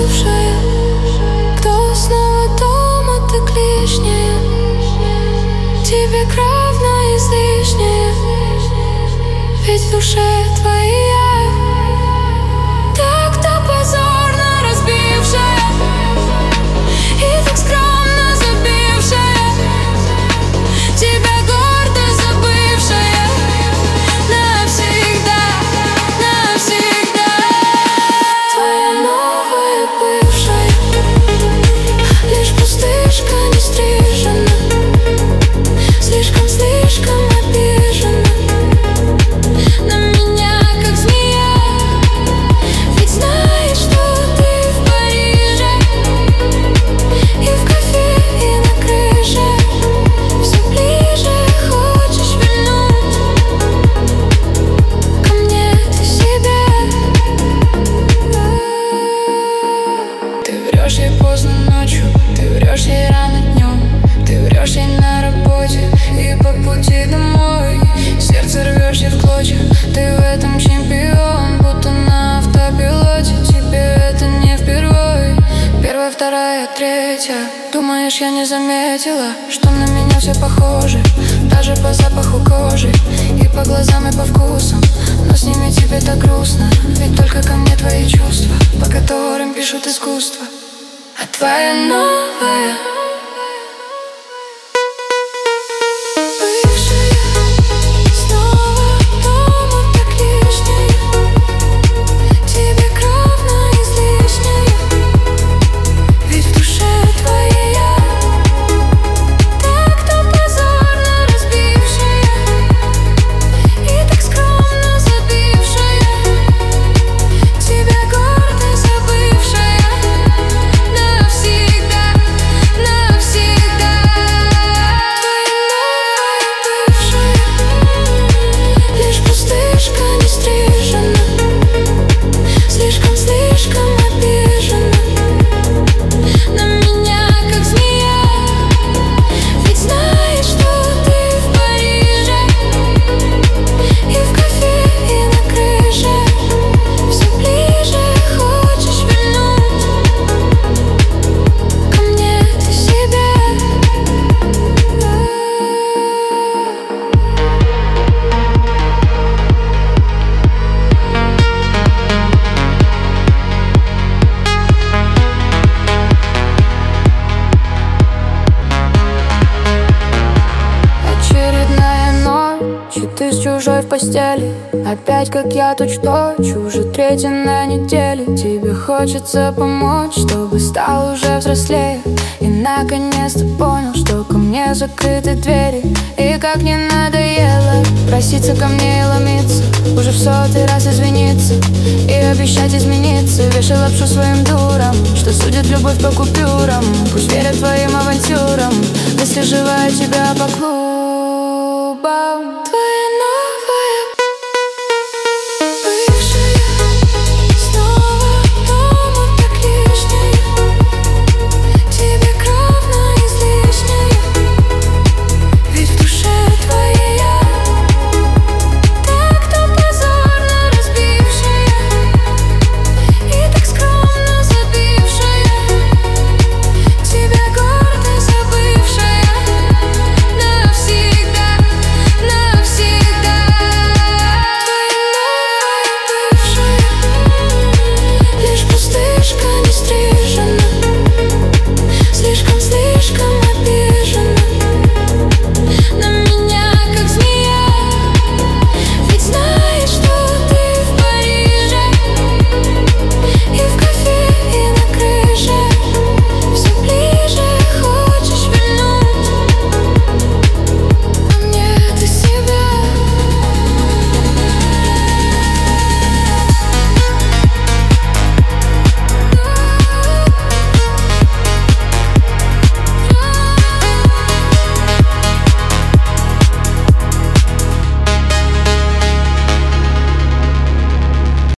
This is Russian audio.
бывшая, кто снова дома, так лишняя. Тебе кровно излишняя, ведь в душе твоя так-то позорно разбившая и так скромно забившая, тебя гордо забывшая навсегда, навсегда. Твоя новая бывшая лишь пустышка не стрижена, слишком обижена на меня, как змея. Ведь знаешь, что ты в Париже и в кафе, и на крыше все ближе хочешь вернуть ко мне ты себя. Ты врешь ей поздно ночью, ты врешь ей рано днем, ты врешь ей на работе и по пути домой. Сердце рвешь ей в клочья, ты в этом чемпион, будто на автопилоте. Тебе это не впервой. Первая, вторая, третья. Думаешь, я не заметила, что на меня все похожи, даже по запаху кожи и по глазам, и по вкусам. Но с ними тебе так грустно, ведь только ко мне твои чувства, по которым пишут искусство. А твоя новая ты с чужой в постели, опять как я точь-в-точь, уже третья на неделе. Тебе хочется помочь, чтобы стал уже взрослее, и наконец-то понял, что ко мне закрыты двери. И как не надоело проситься ко мне и ломиться, уже в 100-й раз извиниться и обещать измениться. Вешай лапшу своим дурам, что судят любовь по купюрам. Пусть верят твоим авантюрам, если живая тебя по клубам. Твоя